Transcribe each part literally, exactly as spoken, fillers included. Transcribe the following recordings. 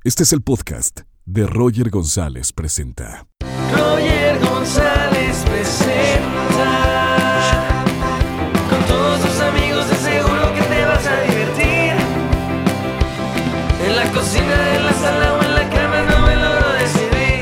Este es el podcast de Roger González Presenta. Roger González Presenta. Con todos tus amigos de seguro que te vas a divertir. En la cocina, en la sala o en la cama no me logro decidir.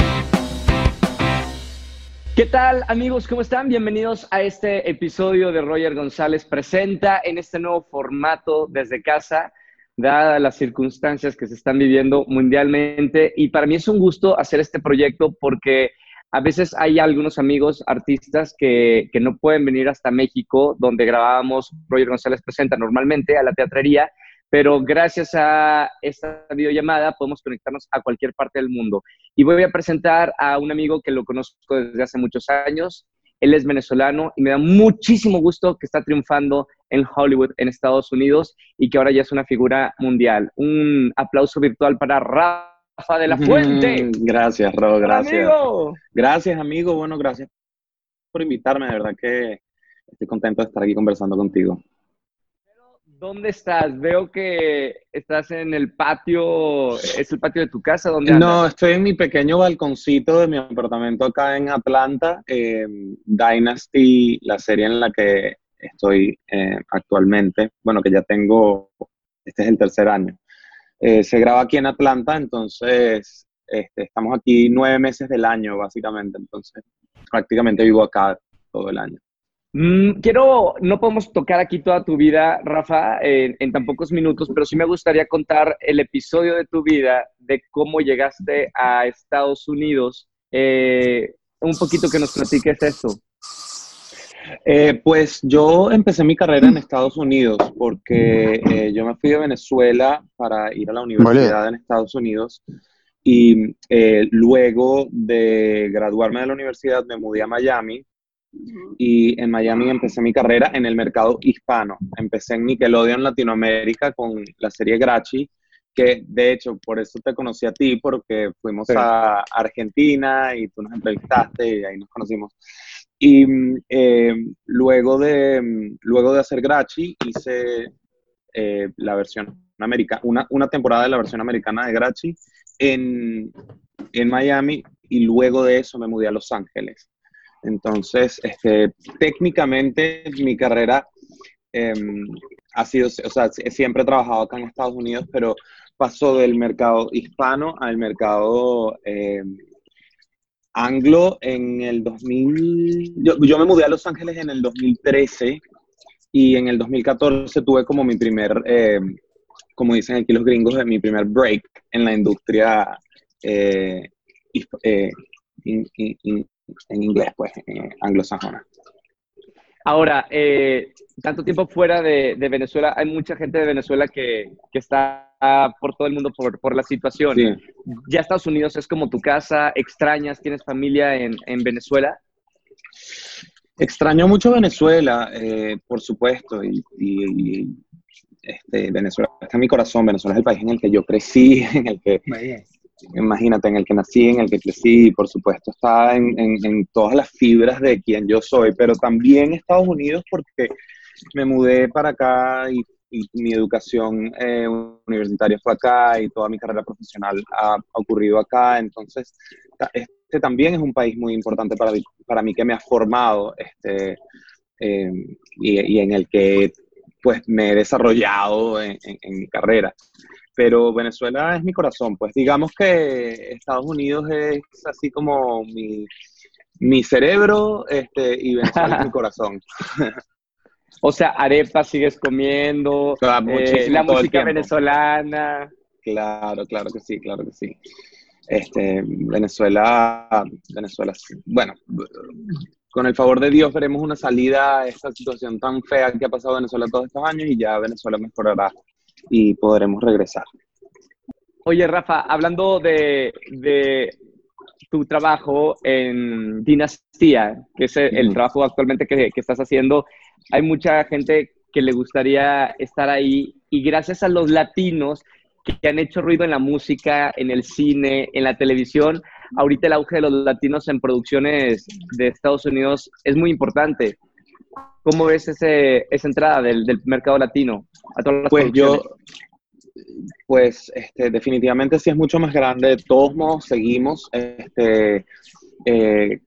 ¿Qué tal, amigos? ¿Cómo están? Bienvenidos a este episodio de Roger González Presenta en este nuevo formato desde casa, dadas las circunstancias que se están viviendo mundialmente. Y para mí es un gusto hacer este proyecto porque a veces hay algunos amigos artistas que, que no pueden venir hasta México, donde grabábamos Roger González Presenta normalmente, a la teatrería, pero gracias a esta videollamada podemos conectarnos a cualquier parte del mundo. Y voy a presentar a un amigo que lo conozco desde hace muchos años. Él es venezolano y me da muchísimo gusto que está triunfando en Hollywood, en Estados Unidos, y que ahora ya es una figura mundial. Un aplauso virtual para Rafa de la Fuente. Gracias, Ro, gracias. Amigo. Gracias, amigo. Bueno, gracias por invitarme. De verdad que estoy contento de estar aquí conversando contigo. ¿Dónde estás? Veo que estás en el patio. ¿Es el patio de tu casa? ¿Dónde andas? No, estoy en mi pequeño balconcito de mi apartamento acá en Atlanta. Eh, Dynasty, la serie en la que estoy eh, actualmente. Bueno, que ya tengo, este es el tercer año. Eh, se graba aquí en Atlanta, entonces este, estamos aquí nueve meses del año, básicamente. Entonces, prácticamente vivo acá todo el año. Mm, quiero, no podemos tocar aquí toda tu vida, Rafa, en, en tan pocos minutos, pero sí me gustaría contar el episodio de tu vida, de cómo llegaste a Estados Unidos. Eh, un poquito que nos platiques esto. Eh, pues yo empecé mi carrera en Estados Unidos porque eh, yo me fui de Venezuela para ir a la universidad vale. en Estados Unidos y eh, luego de graduarme de la universidad me mudé a Miami. Y en Miami empecé mi carrera en el mercado hispano. Empecé en Nickelodeon Latinoamérica con la serie Grachi, que de hecho por eso te conocí a ti, porque fuimos sí. a Argentina y tú nos entrevistaste y ahí nos conocimos. Y eh, luego, de, luego de hacer Grachi hice eh, la versión americana, una, una temporada de la versión americana de Grachi en, en Miami, y luego de eso me mudé a Los Ángeles. Entonces, este, técnicamente mi carrera eh, ha sido, o sea, siempre he trabajado acá en Estados Unidos, pero pasó del mercado hispano al mercado eh, anglo en el dos mil. Yo, yo me mudé a Los Ángeles en el dos mil trece y en el dos mil catorce tuve como mi primer, eh, como dicen aquí los gringos, mi primer break en la industria eh, eh, in, in, in, en inglés, pues, eh, anglosajona. Ahora, eh, tanto tiempo fuera de, de Venezuela, hay mucha gente de Venezuela que, que está por todo el mundo por, por la situación. Sí. ¿Ya Estados Unidos es como tu casa? ¿Extrañas? ¿Tienes familia en, en Venezuela? Extraño mucho Venezuela, eh, por supuesto, y, y, y este, Venezuela está en mi corazón. Venezuela es el país en el que yo crecí, en el que... Imagínate, en el que nací, en el que crecí, y por supuesto está en, en, en todas las fibras de quien yo soy, pero también Estados Unidos porque me mudé para acá y, y mi educación eh, universitaria fue acá y toda mi carrera profesional ha, ha ocurrido acá. Entonces este también es un país muy importante para mí, para mí que me ha formado este, eh, y, y en el que pues me he desarrollado en, en, en mi carrera. Pero Venezuela es mi corazón, pues digamos que Estados Unidos es así como mi, mi cerebro este, y Venezuela es mi corazón. O sea, arepa sigues comiendo, claro, eh, la música venezolana. Claro, claro que sí, claro que sí. Este, Venezuela, Venezuela, bueno, con el favor de Dios veremos una salida a esta situación tan fea que ha pasado Venezuela todos estos años y ya Venezuela mejorará y podremos regresar. Oye, Rafa, hablando de, de tu trabajo en Dinastía, que es el, mm. el trabajo actualmente que, que estás haciendo, hay mucha gente que le gustaría estar ahí y gracias a los latinos que han hecho ruido en la música, en el cine, en la televisión, ahorita el auge de los latinos en producciones de Estados Unidos es muy importante. ¿Cómo ves ese, esa entrada del, del mercado latino a todas las Pues yo, pues este, definitivamente sí es mucho más grande. De todos modos, seguimos este, eh,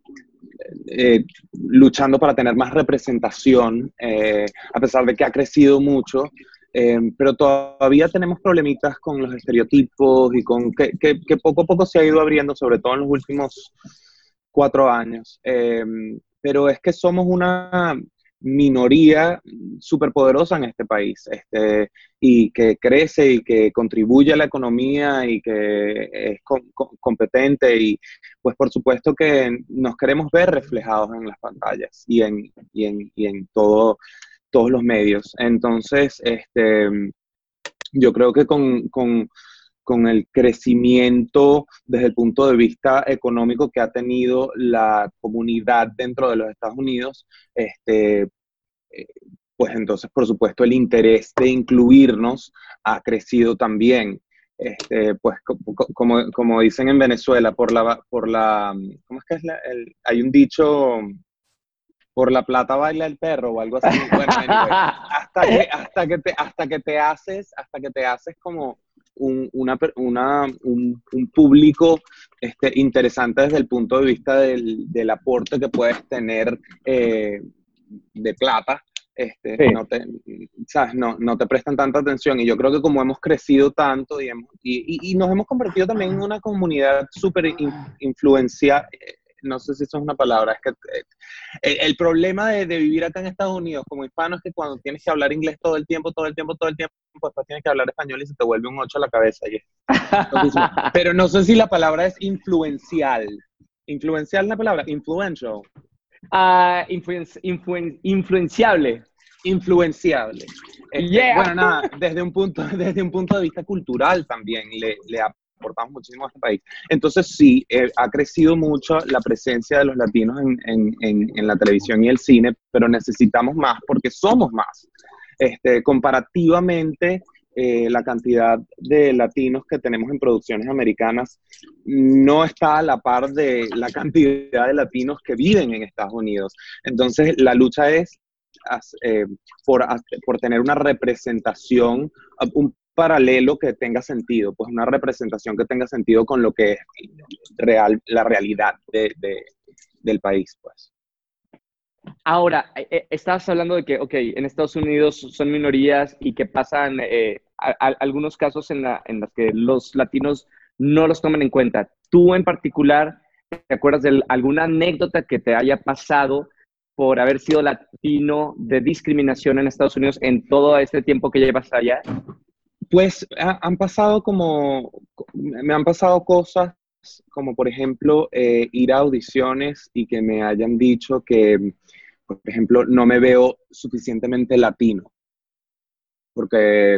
eh, luchando para tener más representación, eh, a pesar de que ha crecido mucho. Eh, pero todavía tenemos problemitas con los estereotipos y con que, que, que poco a poco se ha ido abriendo, sobre todo en los últimos cuatro años. Eh, pero es que somos una minoría súper poderosa en este país, este, y que crece y que contribuye a la economía y que es com com competente, y pues por supuesto que nos queremos ver reflejados en las pantallas y en, y en, y en todo, todos los medios. Entonces, este, yo creo que con, con con el crecimiento desde el punto de vista económico que ha tenido la comunidad dentro de los Estados Unidos, este, eh, pues entonces, por supuesto, el interés de incluirnos ha crecido también. Este, pues como, como dicen en Venezuela, por la, por la, ¿cómo es que es la, el, hay un dicho, por la plata baila el perro o algo así? Bueno, anyway, hasta que, hasta que te, hasta que te haces, hasta que te haces como Un, una, una, un, un público este, interesante desde el punto de vista del, del aporte que puedes tener eh, de plata, este, sí. no, te, ¿sabes? No, no te prestan tanta atención. Y yo creo que como hemos crecido tanto y, hemos, y, y, y nos hemos convertido también en una comunidad súper in, influenciada, no sé si eso es una palabra, es que eh, el, el problema de, de vivir acá en Estados Unidos como hispano es que cuando tienes que hablar inglés todo el tiempo, todo el tiempo, todo el tiempo, pues, pues tienes que hablar español y se te vuelve un ocho a la cabeza. Y es, pero no sé si la palabra es influencial. ¿Influencial es la palabra? Influential. Uh, influen influen influenciable. Influenciable. Este, yeah. Bueno, nada, desde un punto, desde un punto de vista cultural también le, le aportamos muchísimo a este país. Entonces sí, eh, ha crecido mucho la presencia de los latinos en, en, en, en la televisión y el cine, pero necesitamos más porque somos más. Este, comparativamente, eh, la cantidad de latinos que tenemos en producciones americanas no está a la par de la cantidad de latinos que viven en Estados Unidos. Entonces la lucha es eh, por, por tener una representación, un paralelo que tenga sentido, pues una representación que tenga sentido con lo que es real, la realidad de, de, del país, pues. Ahora, eh, estabas hablando de que, ok, en Estados Unidos son minorías y que pasan eh, a, a, algunos casos en, la, en los que los latinos no los toman en cuenta. Tú en particular, ¿te acuerdas de alguna anécdota que te haya pasado por haber sido latino de discriminación en Estados Unidos en todo este tiempo que llevas allá? Pues ha, han pasado como, me han pasado cosas como por ejemplo eh, ir a audiciones y que me hayan dicho que, por ejemplo, no me veo suficientemente latino, porque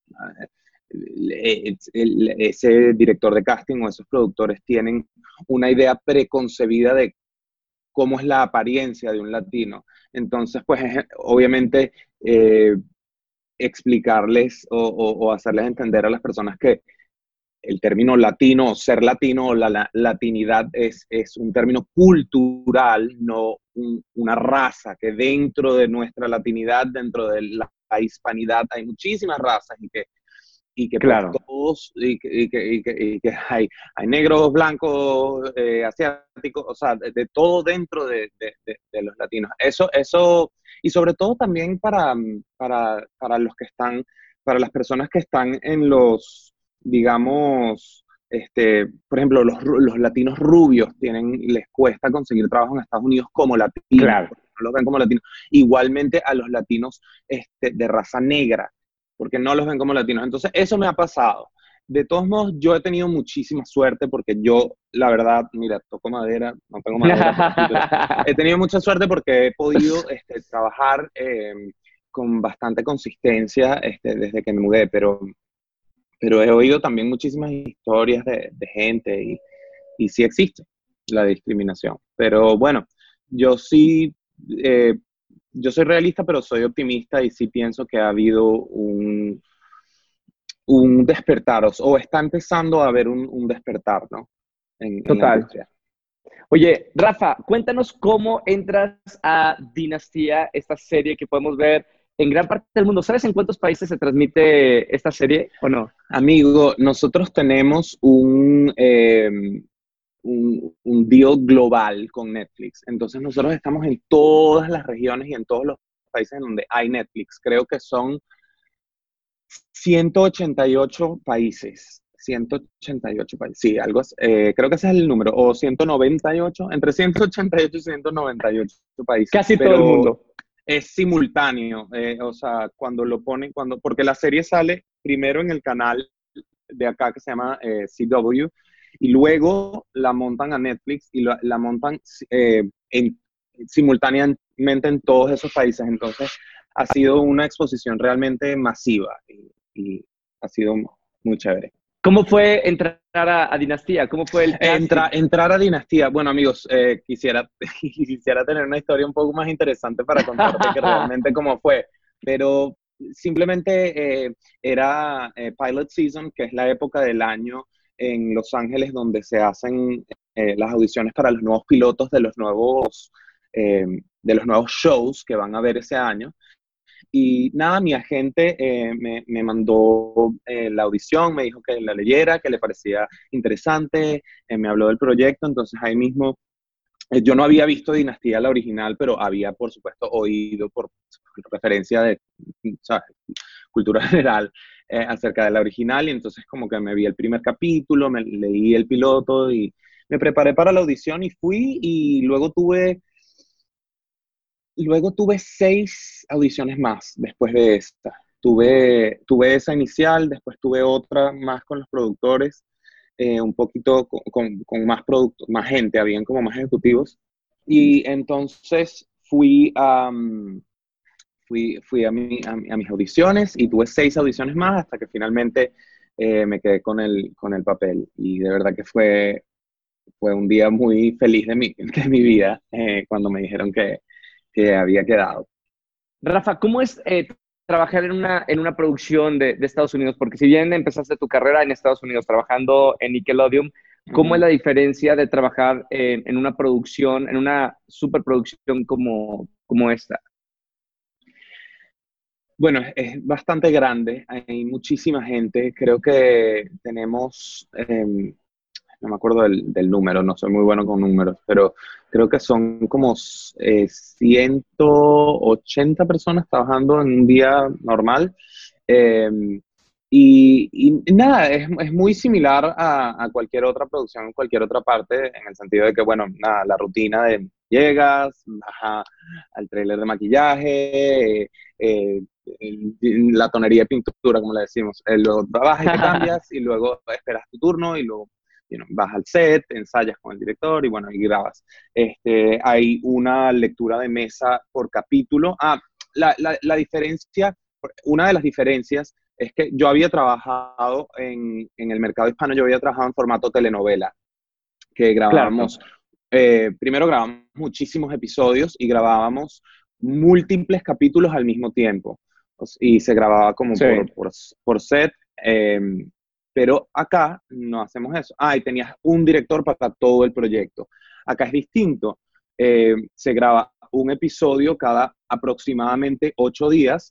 eh, el, ese director de casting o esos productores tienen una idea preconcebida de cómo es la apariencia de un latino. Entonces, pues obviamente eh, explicarles o, o, o hacerles entender a las personas que el término latino, ser latino o la, la latinidad es, es un término cultural, no un, una raza, que dentro de nuestra latinidad, dentro de la, la hispanidad, hay muchísimas razas y que, y que claro. pues, todos, y que, y que, y que, y que hay, hay negros, blancos, eh, asiáticos, o sea, de, de todo dentro de, de, de, de los latinos. Eso, eso, y sobre todo también para, para, para los que están, para las personas que están en los, digamos, este, por ejemplo, los, los latinos rubios tienen, les cuesta conseguir trabajo en Estados Unidos como latinos, claro. no los ven como latinos. Igualmente a los latinos este, de raza negra, porque no los ven como latinos. Entonces, eso me ha pasado. De todos modos, yo he tenido muchísima suerte porque yo, la verdad, mira, toco madera, no tengo madera, pero he tenido mucha suerte porque he podido este, trabajar eh, con bastante consistencia este, desde que me mudé, pero... Pero he oído también muchísimas historias de, de gente y, y sí existe la discriminación. Pero bueno, yo sí, eh, yo soy realista, pero soy optimista y sí pienso que ha habido un, un despertar, o, o está empezando a haber un, un despertar, ¿no? En, Total. En la industria. Oye, Rafa, cuéntanos cómo entras a Dinastía, esta serie que podemos ver en gran parte del mundo. ¿Sabes en cuántos países se transmite esta serie o no? Amigo, nosotros tenemos un, eh, un, un deal global con Netflix. Entonces nosotros estamos en todas las regiones y en todos los países en donde hay Netflix. Creo que son ciento ochenta y ocho países. ciento ochenta y ocho países. Sí, algo, eh, creo que ese es el número. O ciento noventa y ocho, entre ciento ochenta y ocho y ciento noventa y ocho países. Casi pero todo el mundo. Es simultáneo. Eh, o sea, cuando lo ponen, cuando, porque la serie sale primero en el canal de acá que se llama eh, C W, y luego la montan a Netflix y la, la montan eh, en, simultáneamente en todos esos países. Entonces ha sido una exposición realmente masiva y, y ha sido muy chévere. ¿Cómo fue entrar a, a Dinastía? ¿Cómo fue el Entra, entrar a Dinastía? Bueno, amigos, eh, quisiera, quisiera tener una historia un poco más interesante para contarte que realmente cómo fue, pero simplemente eh, era eh, Pilot Season, que es la época del año en Los Ángeles donde se hacen eh, las audiciones para los nuevos pilotos de los nuevos, eh, de los nuevos shows que van a haber ese año. Y nada, mi agente eh, me, me mandó eh, la audición, me dijo que la leyera, que le parecía interesante, eh, me habló del proyecto, entonces ahí mismo, eh, yo no había visto Dinastía la original, pero había por supuesto oído por, por referencia de, ¿sabes?, cultura general eh, acerca de la original, y entonces como que me vi el primer capítulo, me leí el piloto y me preparé para la audición y fui, y luego tuve... Luego tuve seis audiciones más después de esta. Tuve, tuve esa inicial, después tuve otra más con los productores, eh, un poquito con, con, con más, más gente, habían como más ejecutivos. Y entonces fui a, um, fui, fui a, mi, a, a mis audiciones y tuve seis audiciones más hasta que finalmente eh, me quedé con el, con el papel. Y de verdad que fue, fue un día muy feliz de mi, de mi vida eh, cuando me dijeron que que había quedado. Rafa, ¿cómo es eh, trabajar en una, en una producción de, de Estados Unidos? Porque si bien empezaste tu carrera en Estados Unidos trabajando en Nickelodeon, ¿cómo uh-huh. es la diferencia de trabajar en, en una producción, en una superproducción como, como esta? Bueno, es bastante grande, hay muchísima gente, creo que tenemos... Eh, no me acuerdo del, del número, no soy muy bueno con números, pero creo que son como eh, ciento ochenta personas trabajando en un día normal. Eh, y, y nada, es, es muy similar a, a cualquier otra producción en cualquier otra parte, en el sentido de que, bueno, nada, la rutina de llegas, baja al trailer de maquillaje, eh, eh, la tonería de pintura, como le decimos, eh, luego trabajas y te cambias, y luego esperas tu turno, y luego You know, vas al set, ensayas con el director y bueno, y grabas. Este, hay una lectura de mesa por capítulo. Ah, la, la, la diferencia, una de las diferencias es que yo había trabajado en, en el mercado hispano, yo había trabajado en formato telenovela, que grabábamos, claro. eh, primero grabábamos muchísimos episodios y grabábamos múltiples capítulos al mismo tiempo. Y se grababa como sí. por, por, por set. Eh, Pero acá no hacemos eso. Ah, y tenías un director para todo el proyecto. Acá es distinto. Eh, se graba un episodio cada aproximadamente ocho días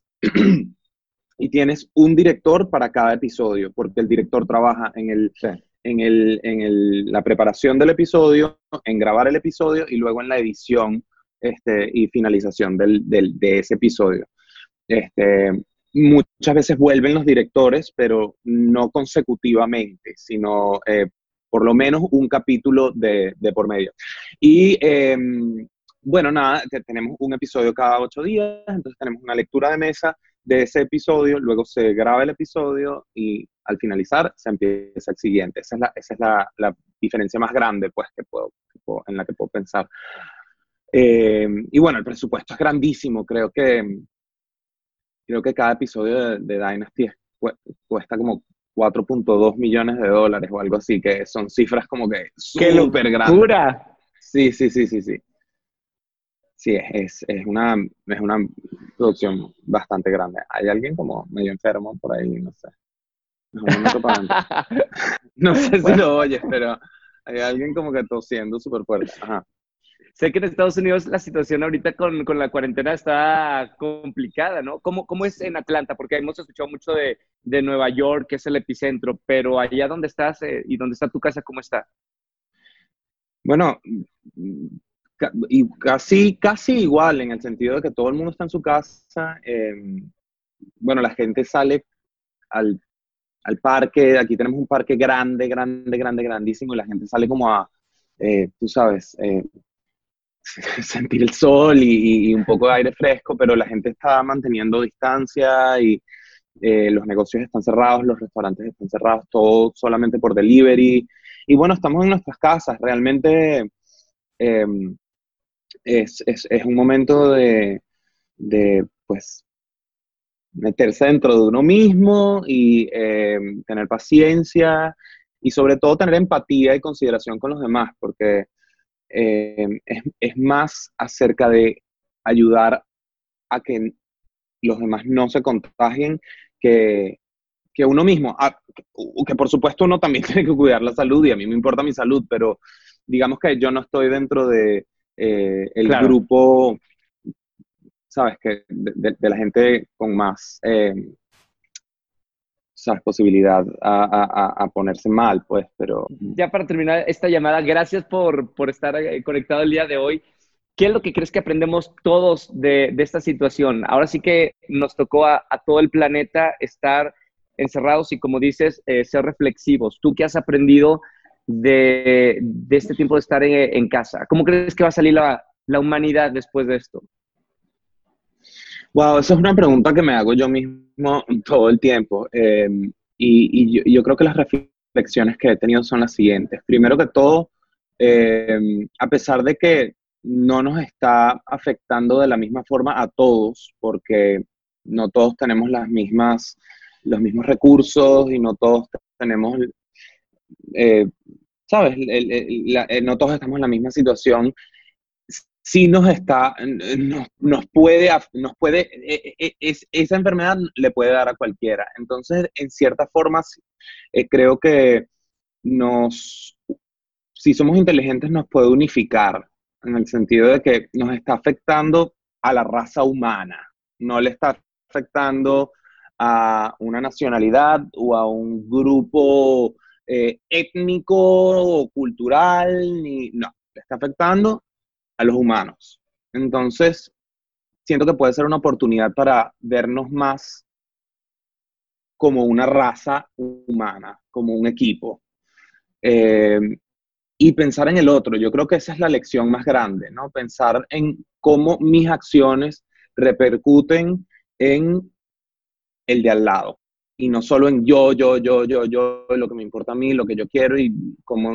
y tienes un director para cada episodio, porque el director trabaja en, el, sí. en, el, en el, la preparación del episodio, en grabar el episodio y luego en la edición este, y finalización del, del, de ese episodio. Este... Muchas veces vuelven los directores, pero no consecutivamente, sino eh, por lo menos un capítulo de, de por medio. Y eh, bueno, nada, tenemos un episodio cada ocho días, entonces tenemos una lectura de mesa de ese episodio, luego se graba el episodio y al finalizar se empieza el siguiente. Esa es la, esa es la, la diferencia más grande pues, que puedo, que puedo, en la que puedo pensar. Eh, y bueno, el presupuesto es grandísimo, creo que Creo que cada episodio de, de Dynasty cuesta como cuatro punto dos millones de dólares o algo así, que son cifras como que súper grandes. Sí, sí, sí, sí, sí. Sí, es, es, una, es una producción bastante grande. Hay alguien como medio enfermo por ahí, no sé. No, no sé si lo oyes, pero hay alguien como que tosiendo súper fuerte. Ajá. sé que en Estados Unidos la situación ahorita con, con la cuarentena está complicada, ¿no? ¿Cómo, cómo es en Atlanta? Porque hemos escuchado mucho de, de Nueva York, que es el epicentro, pero allá donde estás eh, y donde está tu casa, ¿cómo está? Bueno, ca- y casi, casi igual en el sentido de que todo el mundo está en su casa. Eh, bueno, la gente sale al, al parque. Aquí tenemos un parque grande, grande, grande, grandísimo, y la gente sale como a, eh, tú sabes, eh, sentir el sol y, y un poco de aire fresco, pero la gente está manteniendo distancia y eh, los negocios están cerrados, los restaurantes están cerrados, todo solamente por delivery. Y bueno, estamos en nuestras casas. Realmente eh, es, es, es un momento de, de, pues, meterse dentro de uno mismo y eh, tener paciencia y sobre todo tener empatía y consideración con los demás, porque eh, es, es más acerca de ayudar a que los demás no se contagien que, que uno mismo. Ah, que por supuesto uno también tiene que cuidar la salud y a mí me importa mi salud, pero digamos que yo no estoy dentro de eh, el Claro. grupo, ¿sabes? Que de, de, de la gente con más, eh, ¿sabes? Posibilidad a, a, a, ponerse mal, pues, pero... Ya para terminar esta llamada, gracias por, por estar eh, conectado el día de hoy. ¿Qué es lo que crees que aprendemos todos de, de esta situación? Ahora sí que nos tocó a, a todo el planeta estar encerrados y, como dices, eh, ser reflexivos. ¿Tú qué has aprendido de, de este tiempo de estar en, en casa? ¿Cómo crees que va a salir la, la humanidad después de esto? Wow, esa es una pregunta que me hago yo mismo todo el tiempo. Eh, y y yo, yo creo que las reflexiones que he tenido son las siguientes. Primero que todo, eh, a pesar de que no nos está afectando de la misma forma a todos, porque no todos tenemos las mismas, los mismos recursos y no todos tenemos, eh, ¿sabes? El- el- la- eh, no todos estamos en la misma situación. Sí nos está, nos, nos puede, nos puede, e, e, es, esa enfermedad le puede dar a cualquiera. Entonces, en cierta forma, eh, creo que nos, si somos inteligentes, nos puede unificar, en el sentido de que nos está afectando a la raza humana, no le está afectando a una nacionalidad o a un grupo eh, étnico o cultural, ni, no, le está afectando a los humanos. Entonces, siento que puede ser una oportunidad para vernos más como una raza humana, como un equipo. Eh, y pensar en el otro. Yo creo que esa es la lección más grande, ¿no? Pensar en cómo mis acciones repercuten en el de al lado. Y no solo en yo, yo, yo, yo, yo, lo que me importa a mí, lo que yo quiero y cómo...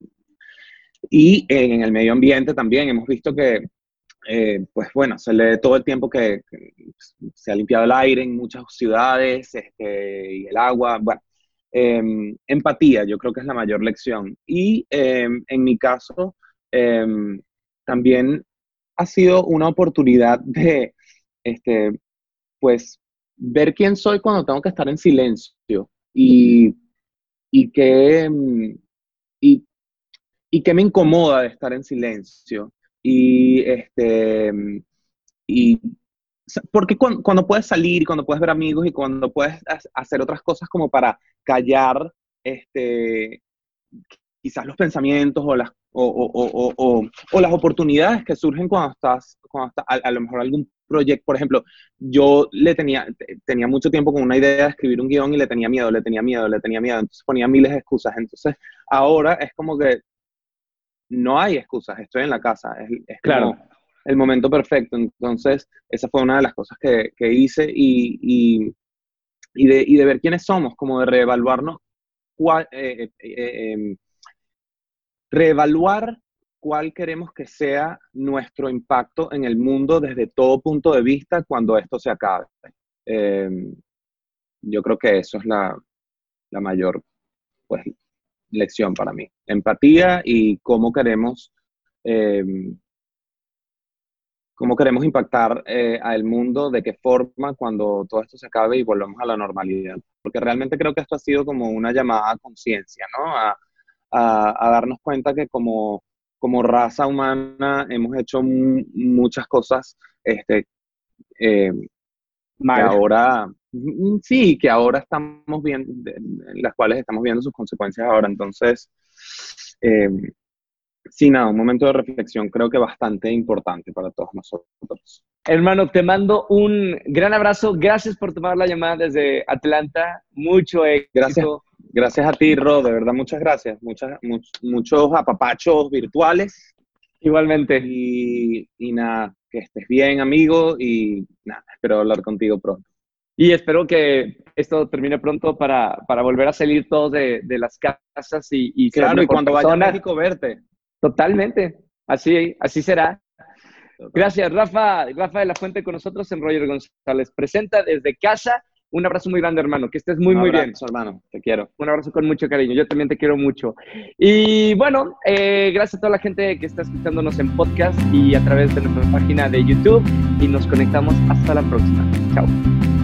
Y en el medio ambiente también hemos visto que eh, pues bueno, se lee todo el tiempo que, que se ha limpiado el aire en muchas ciudades, este, y el agua. Bueno, eh, empatía yo creo que es la mayor lección. Y eh, en mi caso, eh, también ha sido una oportunidad de, este, pues, ver quién soy cuando tengo que estar en silencio y, y que, y, y qué me incomoda de estar en silencio. Y, este, y porque cuando, cuando puedes salir, cuando puedes ver amigos y cuando puedes hacer otras cosas como para callar este, quizás los pensamientos o las, o, o, o, o, o las oportunidades que surgen cuando estás, cuando estás a, a, lo mejor algún proyecto, por ejemplo, yo le tenía, tenía mucho tiempo con una idea de escribir un guión y le tenía miedo, le tenía miedo, le tenía miedo, entonces ponía miles de excusas. Entonces ahora es como que no hay excusas, estoy en la casa, es, es Claro. como el momento perfecto. Entonces, esa fue una de las cosas que, que hice y, y, y, de, y de ver quiénes somos, como de reevaluarnos, cuál, eh, eh, eh, reevaluar cuál queremos que sea nuestro impacto en el mundo desde todo punto de vista cuando esto se acabe. Eh, yo creo que eso es la, la mayor, pues, lección para mí. Empatía y cómo queremos... Eh, cómo queremos impactar eh, al mundo, de qué forma cuando todo esto se acabe y volvamos a la normalidad. Porque realmente creo que esto ha sido como una llamada a conciencia, ¿no? A, a, a darnos cuenta que como como raza humana hemos hecho m- muchas cosas este, eh, que ahora, sí, que ahora estamos viendo, en las cuales estamos viendo sus consecuencias ahora. Entonces, eh, sí, nada, un momento de reflexión creo que bastante importante para todos nosotros. Hermano, te mando un gran abrazo. Gracias por tomar la llamada desde Atlanta. Mucho éxito. Gracias, gracias a ti, Ro, de verdad, muchas gracias. Muchas, much, muchos apapachos virtuales. Igualmente. Y, y nada, que estés bien, amigo, y nada, espero hablar contigo pronto. Y espero que esto termine pronto para, para volver a salir todos de, de las casas y, y claro, ser y cuando persona. vaya a México, verte. Totalmente, así, así será. Gracias, Rafa. Rafa de la Fuente con nosotros en Roger González Presenta desde casa. Un abrazo muy grande, hermano. Que estés muy, Un muy abrazo, bien. hermano. Te quiero. Un abrazo con mucho cariño. Yo también te quiero mucho. Y bueno, eh, gracias a toda la gente que está escuchándonos en podcast y a través de nuestra página de YouTube. Y nos conectamos hasta la próxima. Chao.